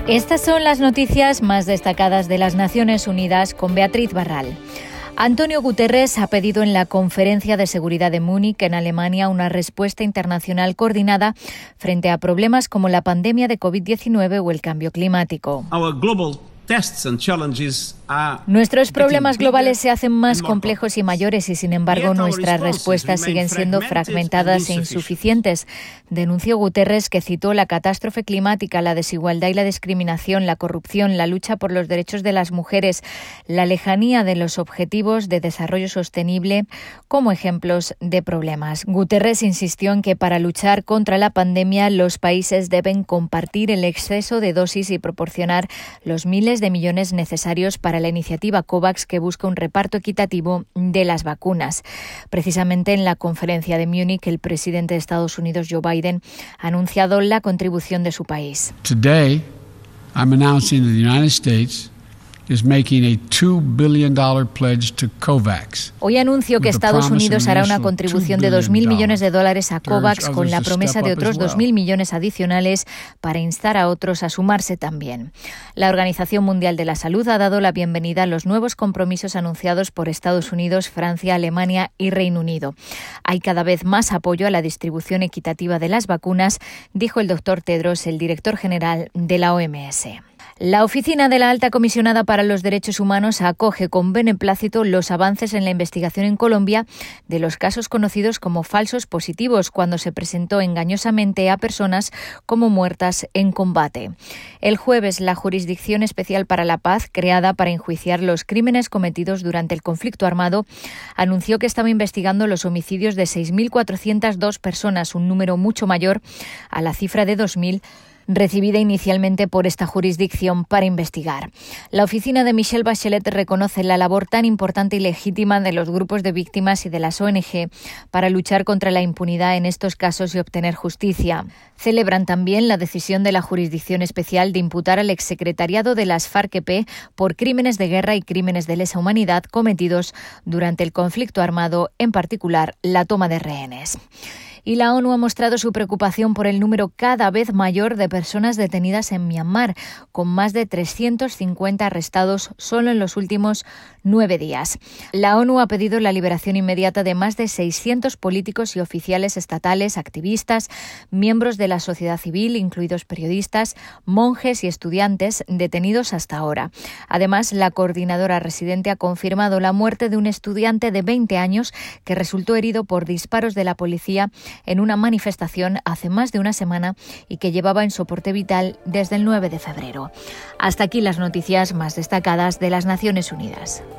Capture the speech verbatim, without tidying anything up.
Estas son las noticias más destacadas de las Naciones Unidas con Beatriz Barral. Antonio Guterres ha pedido en la Conferencia de Seguridad de Múnich, en Alemania, una respuesta internacional coordinada frente a problemas como la pandemia de covid diecinueve o el cambio climático. Nuestros problemas globales se hacen más complejos y mayores y, sin embargo, nuestras respuestas siguen siendo fragmentadas e insuficientes, denunció Guterres, que citó la catástrofe climática, la desigualdad y la discriminación, la corrupción, la lucha por los derechos de las mujeres, la lejanía de los objetivos de desarrollo sostenible como ejemplos de problemas. Guterres insistió en que para luchar contra la pandemia los países deben compartir el exceso de dosis y proporcionar los miles de millones necesarios para la iniciativa COVAX, que busca un reparto equitativo de las vacunas. Precisamente en la conferencia de Múnich, el presidente de Estados Unidos, Joe Biden, ha anunciado la contribución de su país. Today, I'm announcing that the United States is making a two billion dollars pledge to COVAX. Hoy anuncio que Estados Unidos hará una contribución de dos mil millones de dólares a COVAX, con la promesa de otros dos mil millones adicionales para instar a otros a sumarse también. La Organización Mundial de la Salud ha dado la bienvenida a los nuevos compromisos anunciados por Estados Unidos, Francia, Alemania y Reino Unido. Hay cada vez más apoyo a la distribución equitativa de las vacunas, dijo el doctor Tedros, el director general de la O M S. La Oficina de la Alta Comisionada para los Derechos Humanos acoge con beneplácito los avances en la investigación en Colombia de los casos conocidos como falsos positivos, cuando se presentó engañosamente a personas como muertas en combate. El jueves, la Jurisdicción Especial para la Paz, creada para enjuiciar los crímenes cometidos durante el conflicto armado, anunció que estaba investigando los homicidios de seis mil cuatrocientas dos personas, un número mucho mayor a la cifra de dos mil recibida inicialmente por esta jurisdicción para investigar. La oficina de Michelle Bachelet reconoce la labor tan importante y legítima de los grupos de víctimas y de las O N G para luchar contra la impunidad en estos casos y obtener justicia. Celebran también la decisión de la Jurisdicción Especial de imputar al exsecretariado de las FARC-E P por crímenes de guerra y crímenes de lesa humanidad cometidos durante el conflicto armado, en particular la toma de rehenes. Y la ONU ha mostrado su preocupación por el número cada vez mayor de personas detenidas en Myanmar, con más de trescientos cincuenta arrestados solo en los últimos nueve días. La ONU ha pedido la liberación inmediata de más de seiscientos políticos y oficiales estatales, activistas, miembros de la sociedad civil, incluidos periodistas, monjes y estudiantes detenidos hasta ahora. Además, la coordinadora residente ha confirmado la muerte de un estudiante de veinte años que resultó herido por disparos de la policía en una manifestación hace más de una semana y que llevaba en soporte vital desde el nueve de febrero. Hasta aquí las noticias más destacadas de las Naciones Unidas.